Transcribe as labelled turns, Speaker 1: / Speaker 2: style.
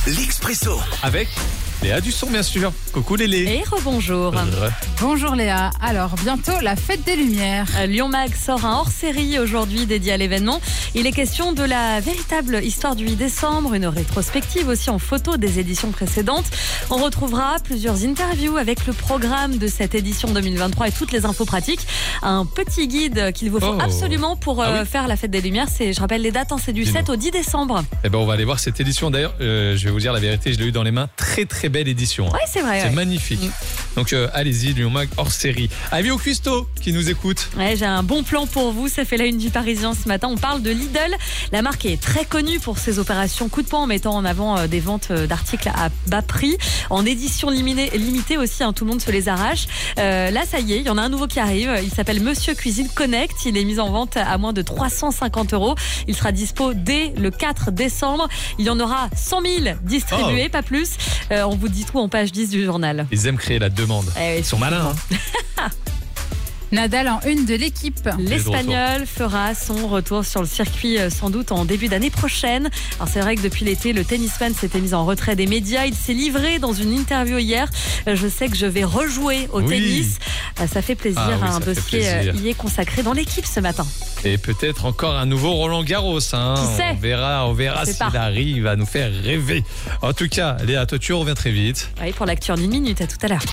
Speaker 1: L'Expresso.
Speaker 2: Avec Léa Dusson, bien sûr. Coucou Lélé.
Speaker 3: Et rebonjour.
Speaker 4: Bonjour Léa. Alors, bientôt la fête des Lumières.
Speaker 3: Lyon Mag sort un hors-série aujourd'hui dédié à l'événement. Il est question de la véritable histoire du 8 décembre, une rétrospective aussi en photo des éditions précédentes. On retrouvera plusieurs interviews avec le programme de cette édition 2023 et toutes les infos pratiques. Un petit guide qu'il vous faut absolument pour faire la fête des Lumières. Je rappelle les dates, c'est du 7 au 10 décembre.
Speaker 2: Eh ben, on va aller voir cette édition. D'ailleurs, je vais vous dire la vérité, je l'ai eu dans les mains. Très très belle édition.
Speaker 3: Ouais, c'est vrai.
Speaker 2: C'est magnifique. Donc allez-y, Lyon Mag hors série. Avis au cuistot qui nous écoute.
Speaker 3: Ouais, j'ai un bon plan pour vous. Ça fait la une du Parisien ce matin. On parle de Lidl. La marque est très connue pour ses opérations coup de poing en mettant en avant des ventes d'articles à bas prix. En édition limitée aussi, tout le monde se les arrache. Là, ça y est, il y en a un nouveau qui arrive. Il s'appelle Monsieur Cuisine Connect. Il est mis en vente à moins de 350 €. Il sera dispo dès le 4 décembre. Il y en aura 100 000 distribués, pas plus. On vous dit tout en page 10 du journal.
Speaker 2: Ils aiment créer la demande. Ils sont malins.
Speaker 4: Nadal en une de l'équipe.
Speaker 3: L'Espagnol fera son retour sur le circuit sans doute en début d'année prochaine. Alors c'est vrai que depuis l'été, le tennisman s'était mis en retrait des médias. Il s'est livré dans une interview hier. Je sais que je vais rejouer au tennis. Ça fait plaisir. Un dossier y est consacré dans l'équipe ce matin.
Speaker 2: Et peut-être encore un nouveau Roland Garros. Qui
Speaker 3: sait?
Speaker 2: On verra s'il arrive à nous faire rêver. En tout cas, Léa, toi tu reviens très vite.
Speaker 3: Oui, pour l'actu en 1 minute. À tout à l'heure.